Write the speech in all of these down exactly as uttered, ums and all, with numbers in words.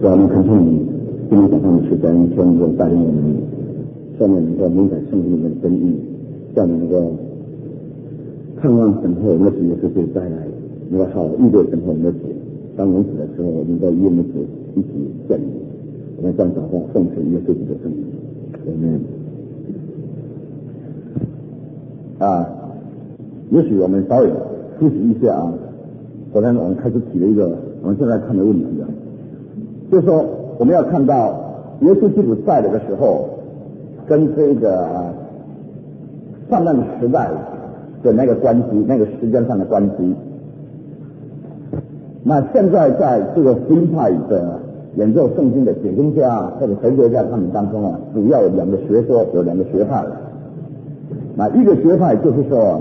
主要我们恳请你今天早上的时间，希望能够带领我们下面能够明白圣经里面的真意，叫我们能够盼望等候我们的主耶稣可以再来，能够好预备等候我们的主。当我们死的时候，我们都与我们的主一起见你。我们将祷告奉承耶稣基督的圣名。阿门。啊，也许我们稍微复习一下啊。昨天我们开始提了一个我们现在看的问题啊，就是说我们要看到耶稣基督在的时候，跟这个泛滥时代的那个关系，那个时间上的关系。那现在在这个福音派的研究圣经的解经家或者神学家他们当中啊，主要有两个学说，有两个学派。那一个学派就是说，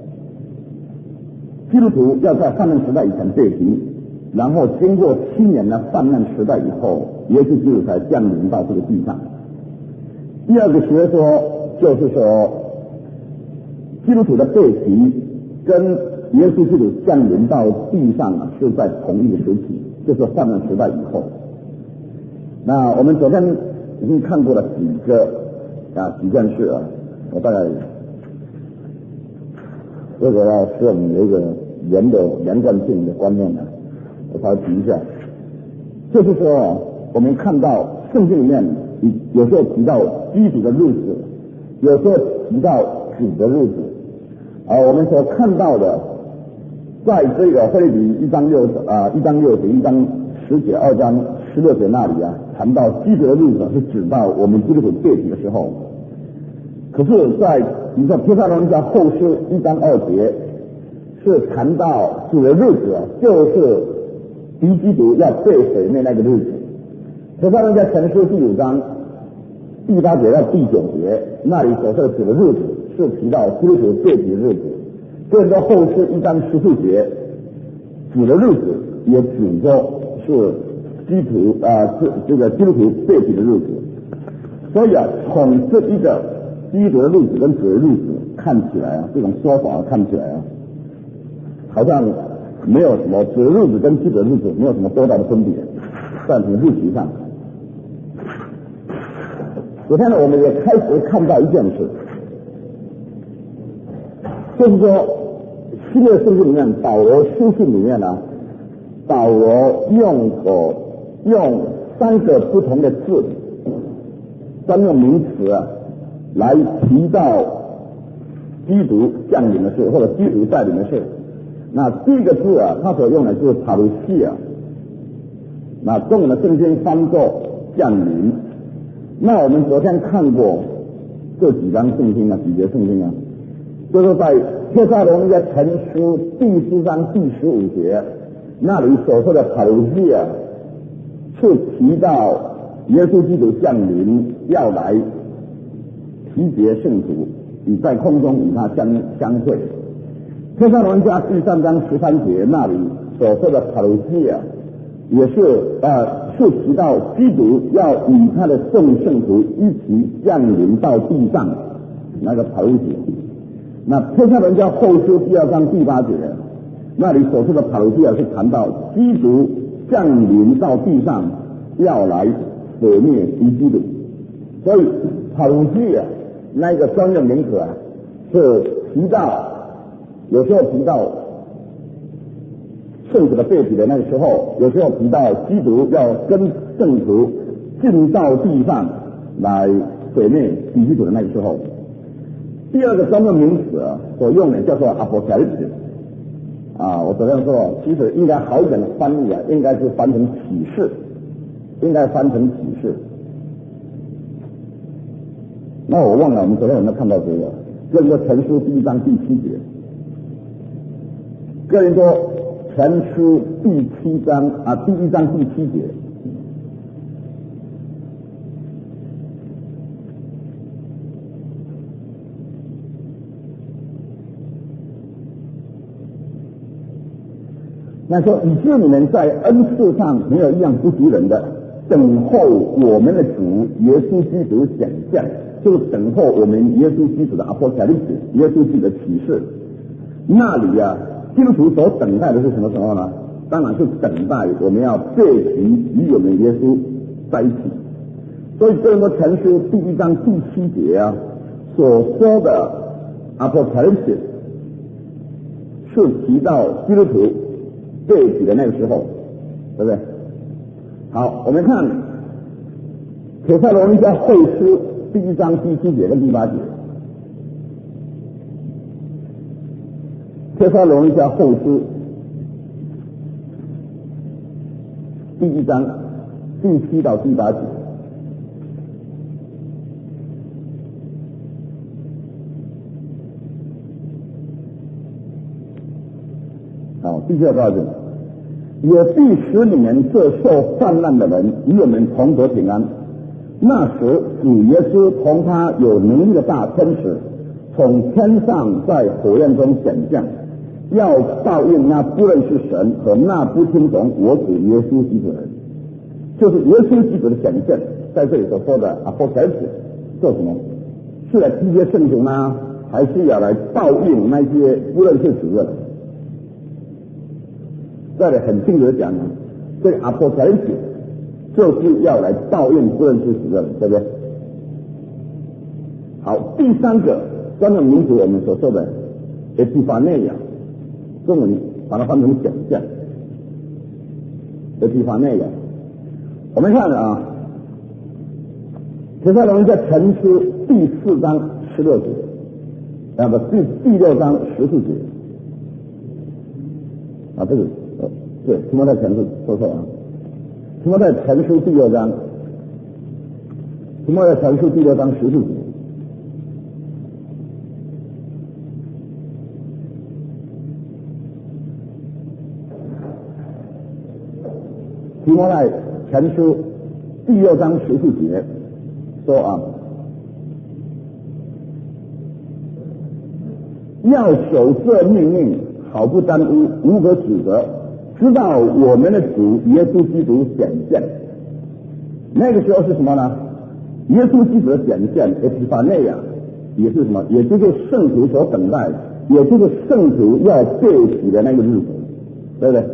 基督徒要在泛滥时代以前被提，然后经过七年的泛滥时代以后，耶稣基督才降临到这个地上。第二个学说就是说，基督徒的被提跟耶稣基督降临到地上啊，是在同一个时期，就是泛滥时代以后。那我们昨天已经看过了几个啊几件事啊，我大概如果要使我们有一个连的连贯性的观念呢，我稍微提一下，就是说我们看到圣经里面有时候提到基督的日子，有时候提到主的日子，而我们所看到的，在这个腓立比一章六啊一章六节、一章十节、二章十六节那里啊，谈到基督的日子是指到我们基督徒被提的时候。可是，在比如说帖撒罗尼迦后书一章二节，是谈到主的日子，就是敌基督要被毁灭那个日子。帖撒罗尼迦前书第五章第八节到第九节，那里所说的主的日子是提到基督徒被提的日子。所以说后书一章十四节，主的日子也指着是基督徒啊，是这个基督徒被提的日子。所以啊，从这一个基督的日子跟主的日子看起来啊，这种说法看起来啊，好像没有什么主的日子跟基督的日子没有什么多大的分别，在这个日期上。昨天呢，我们也开始看到一件事，就是说新约圣经里面保罗书信里面呢，保罗用呃用三个不同的字，三个名词啊，来提到基督降临的事，或者基督带领的事。那第一个字啊，他所用的就是帕鲁西亚，那中文的圣经翻作降临。那我们昨天看过这几章圣经啊，几节圣经啊，就是在帖撒罗尼迦前书第四章第十五节那里所说的帕鲁西亚，是提到耶稣基督降临要来提结圣徒，以在空中与他相相会。帖撒罗尼迦第三章十三节那里所说的帕鲁西亚，也是呃是提到基督要与他的众圣徒一起降临到地上那个帕鲁西亚。那帖撒罗尼迦后书第二章第八节那里所说的帕鲁西亚是谈到基督降临到地上要来毁灭敌基督。所以帕鲁西亚那个专用名词啊，是提到有时候提到圣徒的被提的那个时候，有时候提到基督要跟圣徒进到地上来毁灭敌基督的那个时候。第二个专用名词啊，所用的叫做 apocalypse 啊，我昨天说，其实应该好一点的翻译啊，应该是翻成启示，应该翻成启示。那我忘了，我们昨天有没有看到这个？哥林多前书第一章第七节，哥林多前书第七章啊，第一章第七节。那说，以致你们在恩赐上没有一样不足人的，等候我们的主耶稣基督显现，就是等候我们耶稣基督的阿波卡利斯，耶稣基督的启示。那里啊，基督徒所等待的是什么时候呢？ 当然是等待我们要背起与我们耶稣在一起。所以哥林多前书第一章第七节啊所说的 Apocalypse 是提到基督徒背起的那个时候，对不对？好，我们看帖撒罗尼迦后书第一章第七节跟第八节。帖撒罗尼迦后书第一章第七到第八节。好，第二告诉有第十年这受患难的人与我们同得平安。那时主耶稣同他有能力的大天使从天上在火焰中显降，要报应那不认识神和那不听从我主耶稣基督的人。就是耶稣基督的显现，在这里所说的 Apocalypse 做什么？是来替接圣徒呢，还是要来报应那些不认识主的人？这里很清楚的讲，这个 Apocalypse 就是要来报应不认识主的人，对不对？好，第三个专门名词我们所说的 Epiphania， 中文把它翻成显现 Epiphania。我们看啊，帖撒罗尼迦前书第四章十六节，啊不，第第六章十四节，啊这个呃对，提摩太前书说错啊，提摩太前书第六章，提摩太前书第六章十四节。提摩太前书第六章十四节说啊，要守这命令，好不沾污，无可指责，直到我们的主耶稣基督显现。那个时候是什么呢？耶稣基督的显现 Epiphania 也是什么？也就是圣徒所等待，也就是圣徒要背起的那个日子，对不对？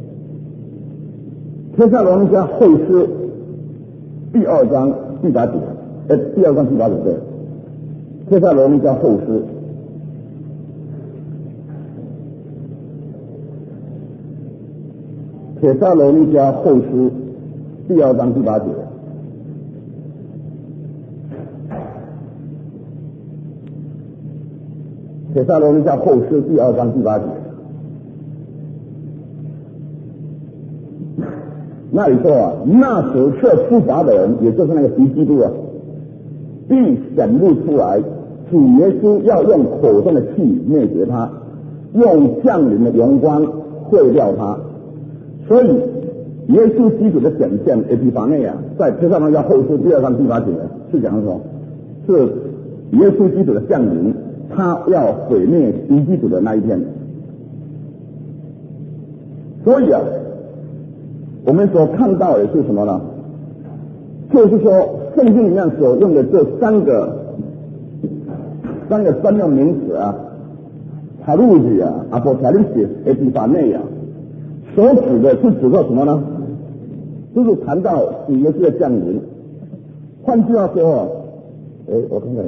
帖撒罗尼迦后书第二章第八节，呃，第二章第八节对。帖撒罗尼迦后书，帖撒罗尼迦后书第二章第八节。帖撒罗尼迦后书第二章第八节。那里说啊，那时设出罚的人，也就是那个敌基督啊，必显露出来。主耶稣要用口中的气灭绝他，用降临的荣光毁掉他。所以耶稣基督的显现 Epiphania 在帖撒罗尼迦后书第二章第八节是讲说，是耶稣基督的降临，他要毁灭敌基督的那一天。所以啊，我们所看到的是什么呢？就是说圣经里面所用的这三个三个专用名词啊 Parousia Apocalypse Epiphania 所指的是指的什么呢？就是谈到主耶稣的降临。换句话说，哎，我看看，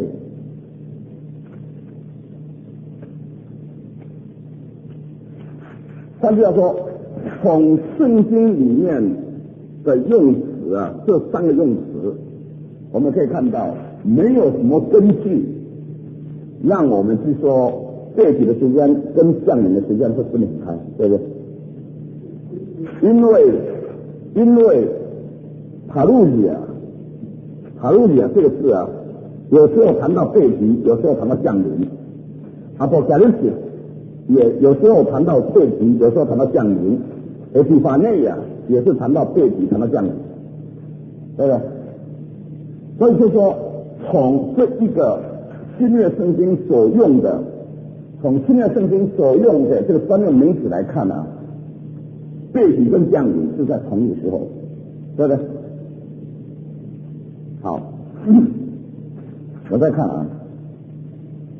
换句话说，从圣经里面的用词啊，这三个用词，我们可以看到没有什么根据让我们去说背起的时间跟降临的时间会分得很开，对不对？因为因为帕路里啊，帕路里啊这个字啊，有时候谈到背起，有时候谈到降临。Apocalypse也有时候谈到背起，有时候谈到降临。Epiphania也是谈到背起，谈到降临，对不对？所以就说，从这一个新约圣经所用的，从新约圣经所用的这个专用名词来看啊，背起跟降临是在同一个时候，对不对？好，我再看啊，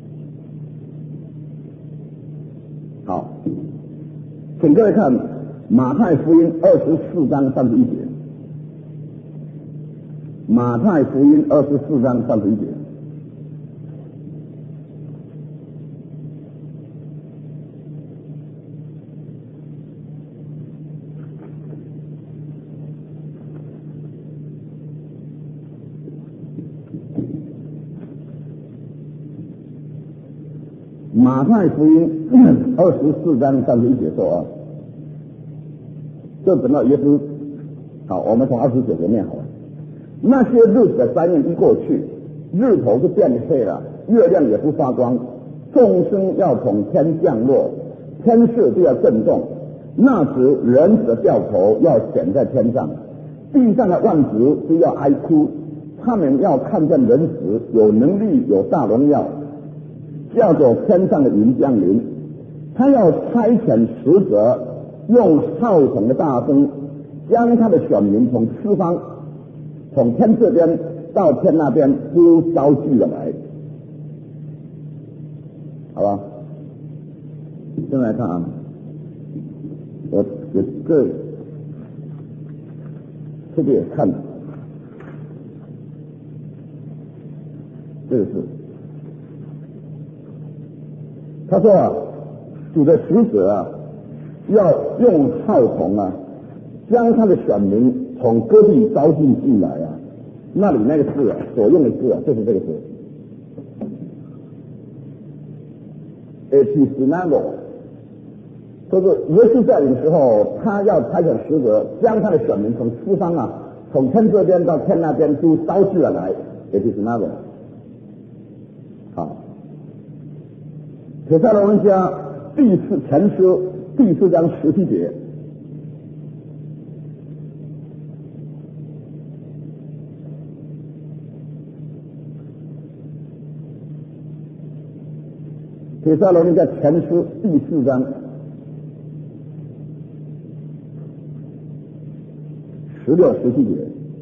好，请各位看马太福音二十四章三十一节，马太福音二十四章三十一节。马太福音二十四章三十一节说啊，这等到耶稣，好，我们从二十九节念好了。那些日子的三年一过去，日头就变黑了，月亮也不发光，众生要从天降落，天势就要震动。那时人子的掉头要显在天上，地上的万族都要哀哭，他们要看见人子有能力有大荣耀，叫做天上的云降临。他要差遣使者，用号筒的大声，将他的选民从四方，从天这边到天那边都招聚了来。好吧，先来看啊，我这个这个也看了，这个是他说啊，主的使者啊，要用号筒啊，将他的选民从各地招进进来啊。那里那个字啊，所用的字啊，就是这个字 ，episnano， 就是耶稣在临的时候，他要差遣使者，将他的选民从四方啊，从天这边到天那边都招聚了来 ，episnano。好，帖撒罗尼迦第四前书第四章十七节。帖撒罗尼迦前书第四章十六、十七节。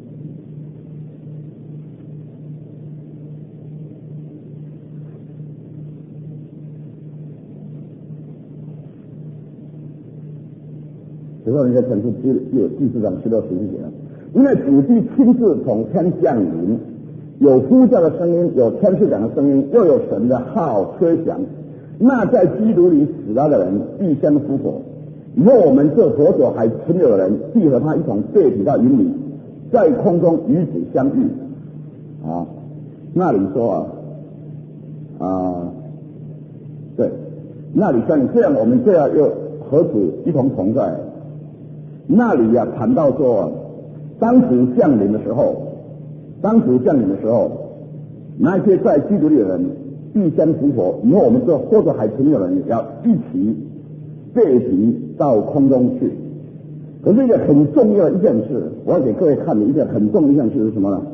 帖撒罗尼迦前书第第第四章十六、十七节。因为主必亲自从天降临，有呼叫的声音，有天使长的声音，又有神的号吹响。那在基督里死了的人必先复活，以后我们这活着还存留的人必和他一同被提到云里，在空中与子相遇。啊，那里说啊啊，对，那里说这样我们这样又和子一同同在。那里呀、啊、谈到说，当主降临的时候，当主降临的时候，那些在基督里的人必先复活，以后我们这或者还存有人要一起被提到空中去。可是一个很重要的一件事，我要给各位看的一件很重要的一件事是什么呢？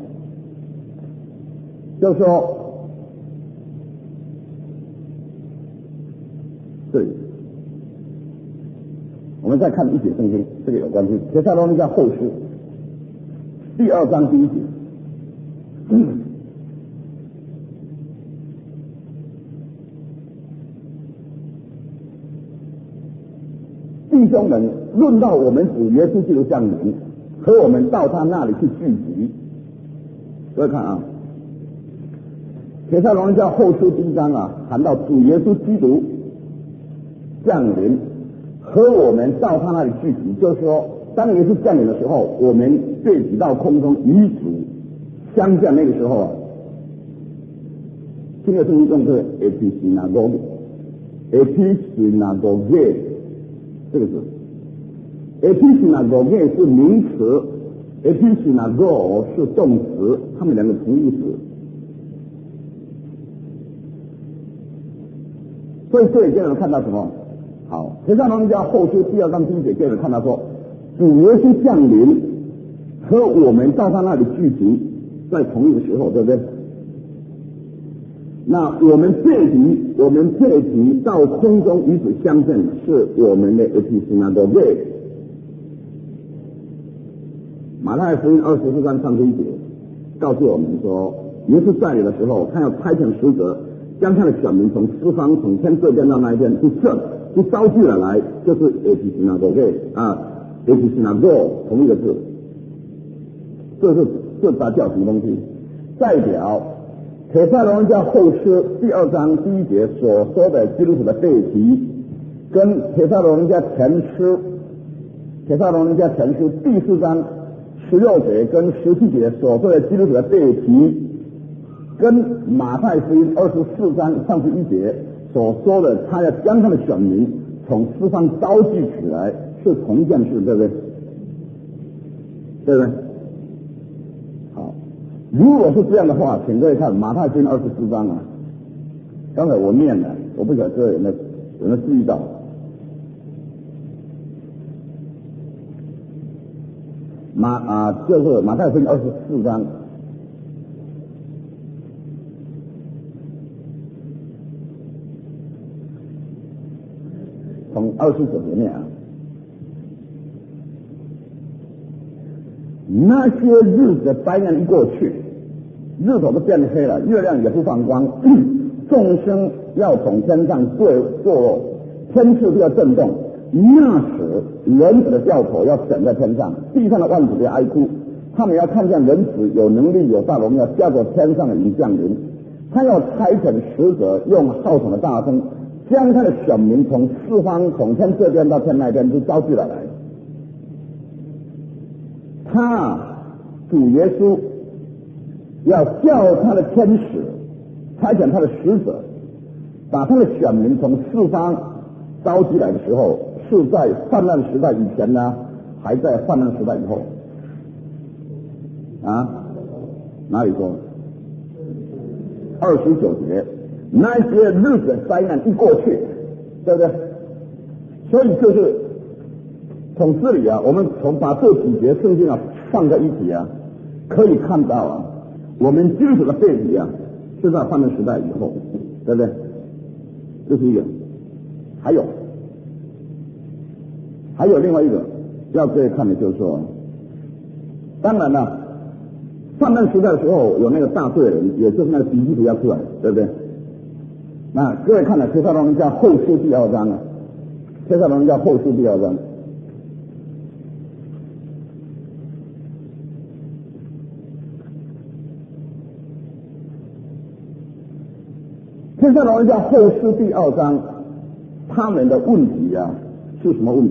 就是说，对，我们再看一节圣经，这个有关系。帖撒罗尼迦后书第二章第一节。嗯弟兄们，论到我们主耶稣基督降临，和我们到他那里去聚集。各位看啊，帖撒罗尼迦后书第一章啊，谈到主耶稣基督降临，和我们到他那里聚集，就是说，当耶稣降临的时候，我们被提到空中与主相见。那个时候啊，这个圣经用的 episinagoge，episinagoge。这个字 episinagoge 是名词 ，episinago 是动词，它们两个同义词。所以这里就能看到什么？好，帖撒罗尼迦后书第二章第一节就能看到说，主耶稣降临和我们到他那里聚集在同一个时候，对不对？那我们被提，我们被提到空中与子相见，是我们的 episinagoge。马太福音二十四章三十一节告诉我们说，耶稣在临的时候，他要差遣使者，将他的选民从四方从天这边到那一边去射， 就招聚了来，就是 H synagogue 啊 ，H synagogue 同一个字，这是这代表什么东西？代表帖撒罗尼迦后书第二章第一节所说的基督徒的背题，跟帖撒罗尼迦前书帖撒罗尼迦前书第四章十六节跟十七节所说的基督徒的背题，跟马太福音二十四章三十一节所说的他要将他的选民从四方招聚起来是同一件事，对不对？对不对？好，如果是这样的话，请各位看马太福音二十四章啊，刚才我念了，我不晓得各位有没有有没有注意到？马啊，就是马太福音二十四章。从二十九节念啊，那些日子的灾难一过去，日头都变黑了，月亮也不放光，众生要从天上坠堕落，天势都要震动。那时人子的教头要显在天上，地上的万子要哀哭，他们要看见人子有能力有大荣耀，驾着天上的云降临。他要差遣使者，用号筒的大声，将他的选民从四方，从天这边到天那边都招聚了来。他主耶稣要叫他的天使，差遣他的使者，把他的选民从四方招集来的时候，是在泛滥时代以前呢，还在泛滥时代以后？啊？哪里说？二十九节，那些日子灾难一过去，对不对？所以就是从这里啊，我们从把这几节圣经啊放在一起啊，可以看到啊，我们基督徒的背景啊是在泛滥时代以后，对不对？这是一个。还有，还有另外一个要各位看的就是说，当然了，泛滥时代的时候有那个大罪人，也就是那个敌基督要出来，对不对？那各位看了帖撒罗尼迦后书第二章啊，帖撒罗尼迦后书第二章。帖撒罗尼迦后书第二章，他们的问题啊是什么问题？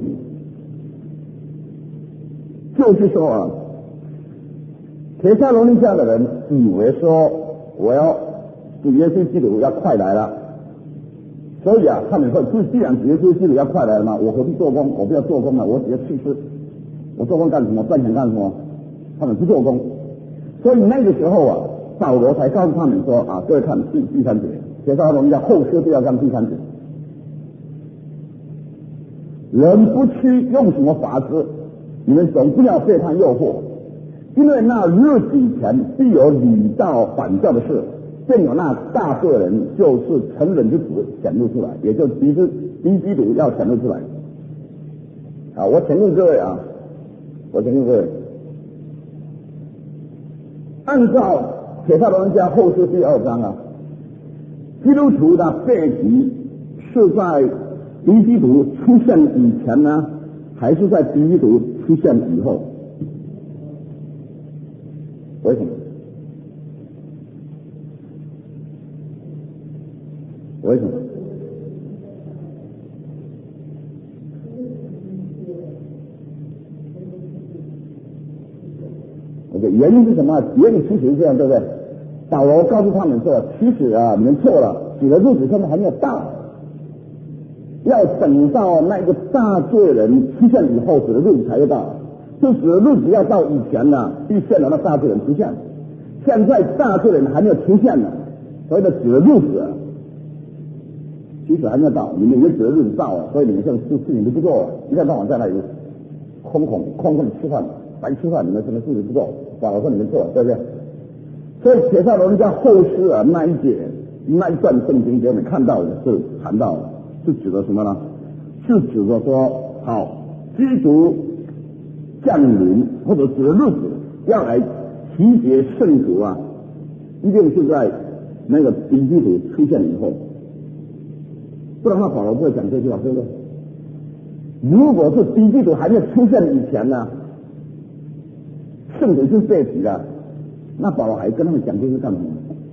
就是说啊，帖撒罗尼迦的人以为说，我要主耶稣基督要快来了，所以啊，他们说，既然主耶稣基督要快来了嘛，我何必做工？我不要做工了，我只要去吃。我做工干什么？赚钱干什么？他们不做工。所以那个时候啊，保罗才告诉他们说啊，各位看第第三节，帖撒罗尼迦后书第二章第三节，人不去用什么法子，你们总不要被他诱惑，因为那日子以前必有理道反教的事，便有那大罪人，就是成人之子显露出来，也就是敌之敌基督要显露出来。啊，我请问各位啊，我请问各位，按照帖撒罗尼迦后书第二章啊，基督徒的背景是在敌基督出现以前呢，还是在敌基督出现以后？为什么？为什么？原因是什么？原因其实是这样，对不对？保罗告诉他们说，其实啊，你们错了，主的日子现在还没有到，要等到那个大罪人出现以后，主的日子才会到。就主的日子要到以前呢，必先有那大罪人出现。现在大罪人还没有出现呢，所以的主的日子啊，其实还没有到。你们以为主的日子到了，所以你们现在事情都不做了，一天到晚在那里空空空空吃饭，白吃饭，你们什么事情不做？保罗说你们错了，对不对？所以帖撒罗尼迦后书啊那一节那一段圣经给我们看到的是谈到是指的什么呢？是指的说，好，基督降临或者指的日子要来提结圣徒啊，一定是在那个敌基督出现以后。 不然的话保罗不会讲这句话，对不对？如果是敌基督还没有出现以前呢，圣徒是被提的，那保罗还跟他们讲这些干什么？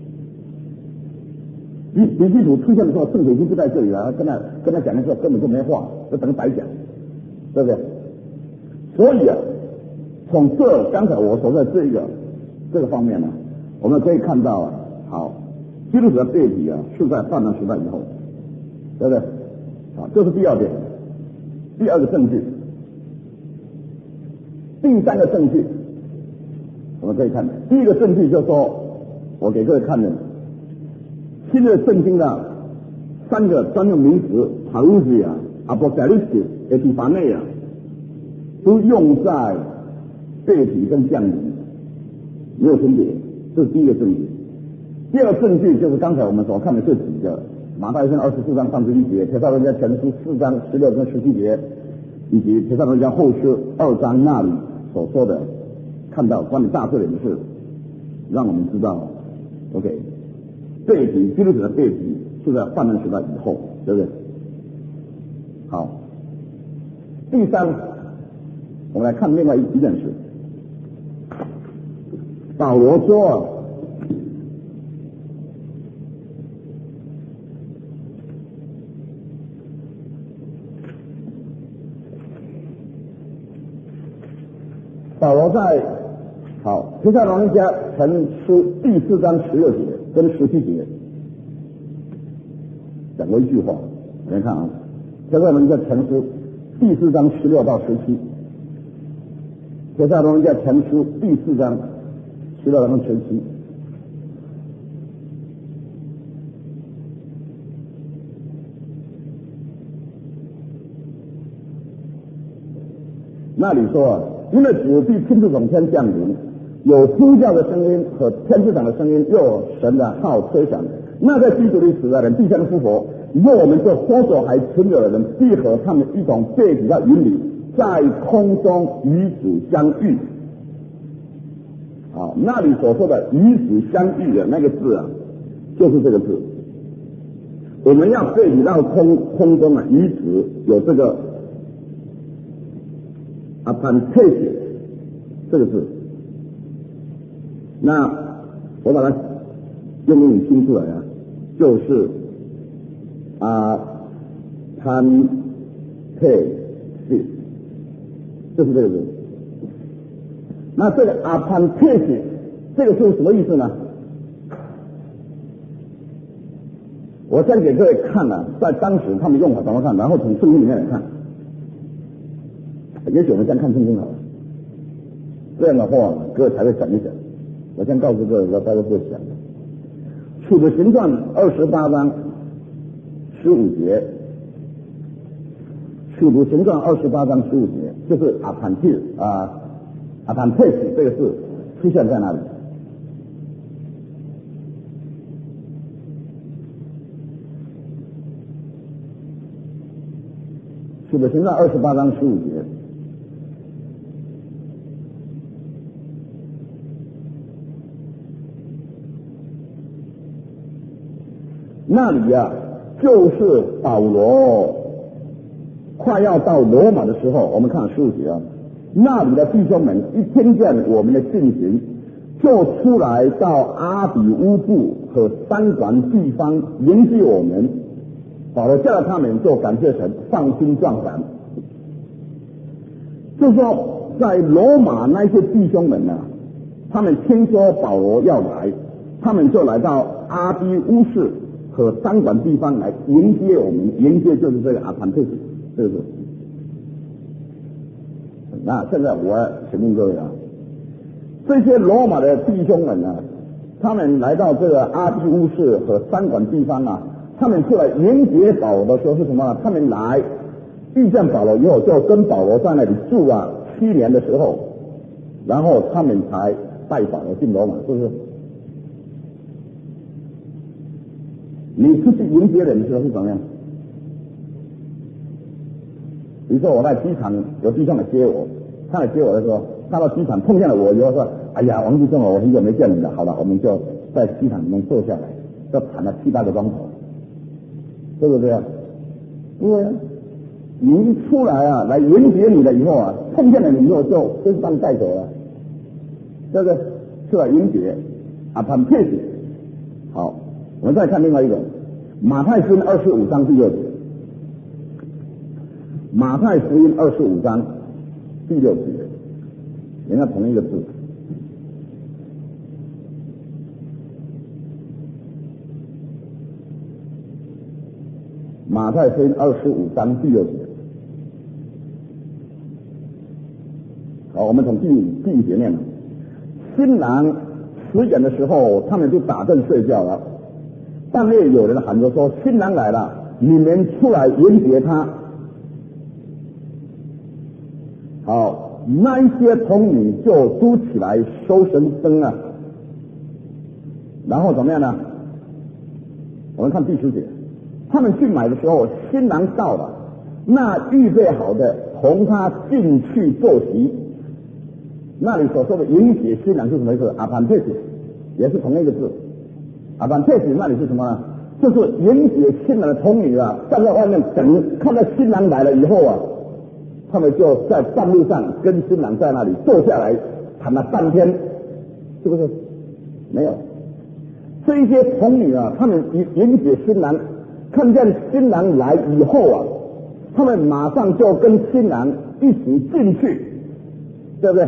敌敌基督出现的时候，圣徒已经不在这里了，跟他跟他讲的时候根本就没话，就等于白讲，对不对？所以啊，从这刚才我所说的这个这个方面呢，我们可以看到啊，好，基督徒的被提啊是在泛滥时代以后，对不对？好，这是第二点，第二个证据。第三个证据，我们可以看，第一个证据就是说，我给各位看的新约圣经的三个专用名词 parousia、apocalypse、epiphania 都用在被提跟降临，没有分别，这是第一个证据。第二个证据就是刚才我们所看的这几个，马太福音二十四章三十一节，帖撒罗尼迦前书四章十六跟十七节，以及帖撒罗尼迦后书二章那里所说的，看到关于大罪人的事，让我们知道 ，OK， 被提基督徒的被提是在泛滥时代以后，对不对？好，第三，我们来看另外一件事，保罗说啊，保罗在好帖撒罗尼迦前书第四章十六节跟十七节讲过一句话，你看啊，帖撒罗尼迦前书第四章十六到十七，帖撒罗尼迦前书第四章十六到十七。那里说啊，因为主必亲自从天降临，有呼叫的声音和天之长的声音，又有神的号吹响。那在基督里死的人必将复活，以后我们这活着还存留的人，必和他们一同被提到云里，在空中与主相遇。好，那里所说的与主相遇的那个字啊，就是这个字。我们要被提到空空中啊，与主有这个appantage 这个字，那我把它用英语拼出来啊，就是啊 appantage， 就是这个字。那这个 appantage 这个是什么意思呢？我先给各位看了、啊，在当时他们用法怎么看，然后从圣经里面来看。也许我们先看圣经好了，这样的话各位才会想一想。我先告诉各位，我大家不会想。使徒行传二十八章十五节，使徒行传二十八章十五节，就是 appantage 啊 appantage 这个字出现在那里。使徒行传二十八章十五节。那里呀、啊，就是保罗快要到罗马的时候，我们看十五节啊，那里的弟兄们一听见我们的信行，就出来到阿比乌布和三管地方迎接我们。保罗叫他们就感谢神，放心壮胆。就说在罗马那些弟兄们啊，他们听说保罗要来，他们就来到阿比乌市和三管地方来迎接我们，迎接就是这个阿潘特斯，是不是？那现在我要请问各位啊，这些罗马的弟兄们啊，他们来到这个阿比乌市和三管地方啊，他们出来迎接保罗的时候是什么呢？他们来遇见保罗以后，就跟保罗在那里住啊七年的时候，然后他们才带保罗进罗马，是不是？你出去迎接人的时候是怎么样？比如说我在机场有弟兄来接我，他来接我的时候，他到机场碰见了我以后说：“哎呀，王弟兄，我很久没见你了，好了，我们就在机场里面坐下来，就谈了七八个钟头，对不对？ 因为你一出来啊，来迎接你了以后啊，碰见了你以后就身上带走了，对不对？出来迎接啊，很配合。好，我们再看另外一个，马太福音二十五章第六节。马太福音二十五章第六节，你看同一个字。马太福音二十五章第六节。好，我们从第五第五节念了。新郎十点的时候，他们就打盹睡觉了。半夜有人喊着说：“新郎来了，你们出来迎接他。”好，那一些童女就嘟起来收神灯啊，然后怎么样呢？我们看第十节，他们去买的时候，新郎到了，那预备好的同他进去坐席。那里所说的迎接新郎是什么意思？阿潘佩斯也是同一个字。阿潘佩斯那里是什么呢？就是迎接新郎的童女啊，站在外面等，看到新郎来了以后啊，他们就在半路上跟新郎在那里坐下来谈了半天，是不是？没有。这一些童女啊，他们迎接新郎，看见新郎来以后啊，他们马上就跟新郎一起进去，对不对？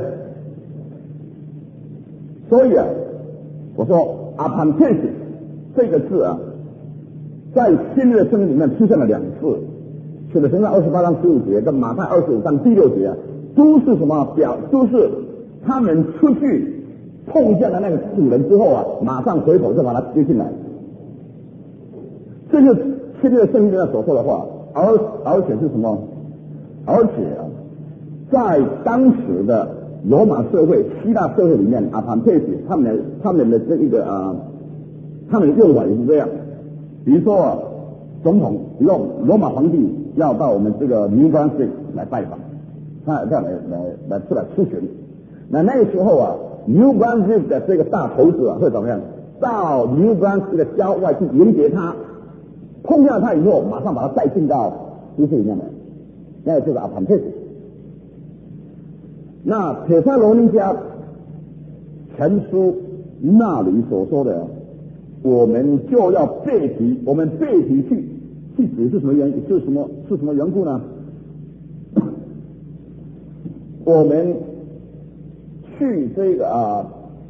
所以啊，我说阿潘佩斯这个字啊，在新约圣经里面出现了两次。使徒行传二十八章十五节跟马太二十五章第六节啊，都是什么表？都是他们出去碰见了那个主人之后啊，马上回头就把他接进来。这就是新约圣经里面所说的话，而而且是什么？而且啊，在当时的罗马社会、希腊社会里面，阿潘佩斯他们的他们的这一个啊，他们的用法也是这样。比如说啊，总统，比如说罗马皇帝要到我们这个 New Brunswick 来拜访，他这样来来来出来出巡。那那个时候啊 ，New Brunswick 的这个大头子啊会怎么样？到 New Brunswick 的郊外去迎接他，碰见了他以后，马上把他带进到都市里面来，那个就是阿潘佩斯。那帖撒罗尼迦前书那里所说的，我们就要背题，我们背题去去指是什么原因？是什么是什么缘故呢？我们去这个啊，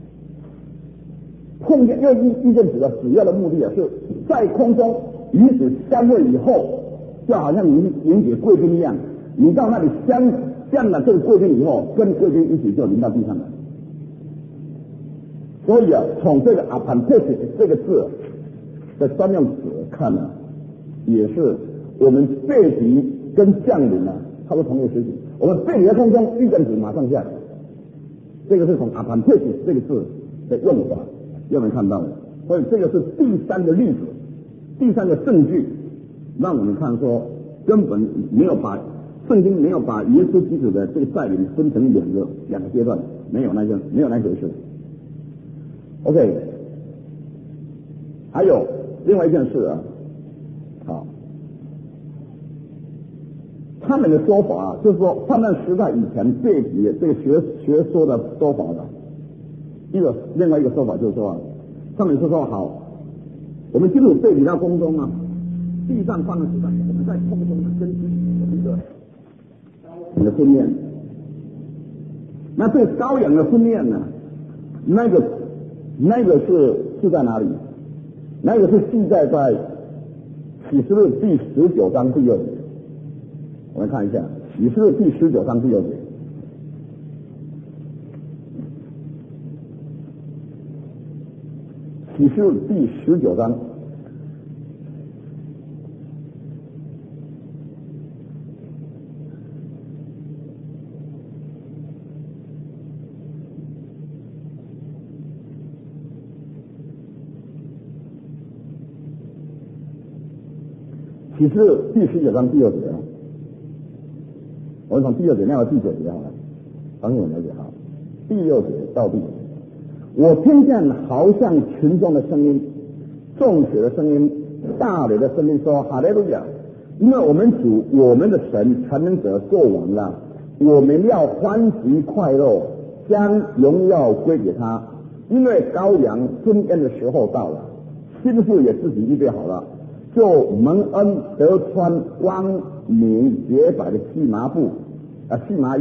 碰见，因为遇见主的主要的目的啊，是在空中与主相会以后，就好像迎迎接贵宾一样，你到那里相见了这个贵宾以后，跟贵宾一起就临到地上了。所以啊，从这个阿潘佩斯这个字的专用词看呢、啊，也是我们背题跟降临呢、啊，差不多同一个时期。我们背题在空中遇见主马上下来，这个是从阿潘佩斯这个字的用法有没有看到的？所以这个是第三个例子，第三个证据，让我们看说根本没有把圣经没有把耶稣基督的这个带领分成两个两个阶段，没有那个没有那回事。OK， 还有另外一件事啊，好，他们的说法、啊、就是说，他们时代以前背题这个学学说的说法的一个另外一个说法就是说，他们是说好，我们进入背题到空中啊，地上放的时代，我们在空中的根据一个你的训练，那这个羔羊的训练呢，那个。那个是是在哪里？那个是记载在启示录第十九章第二节。我们看一下启示录第十九章第二节。启示录第十九章。启示录第十九章第二节啊，我们从第二节念到第九节好了，帮助我们了解哈。第六节到第九节，我听见好像群众的声音、众血的声音、大雷的声音说：“哈利路亚！ 因为我们主我们的神全能者做完了，我们要欢喜快乐，将荣耀归给他。因为羔羊尊宴的时候到了，心腹也自己预备好了，就蒙恩得穿光明洁白的细麻布啊细麻衣。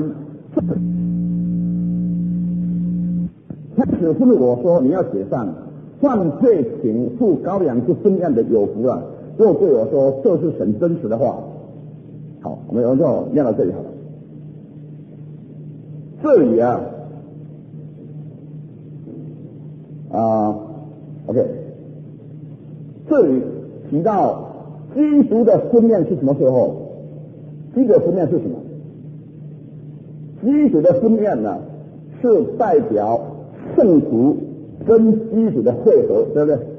他只吩咐我说，你要写上犯罪请赴羔羊之尊宴的有福了。又对我说，这是神真实的话。好，我们就念到这里好了。这里啊啊 OK， 这里提到基督的婚宴是什么时候？基督的婚宴是什么？基督的婚宴呢，是代表圣徒跟基督的会合，对不对？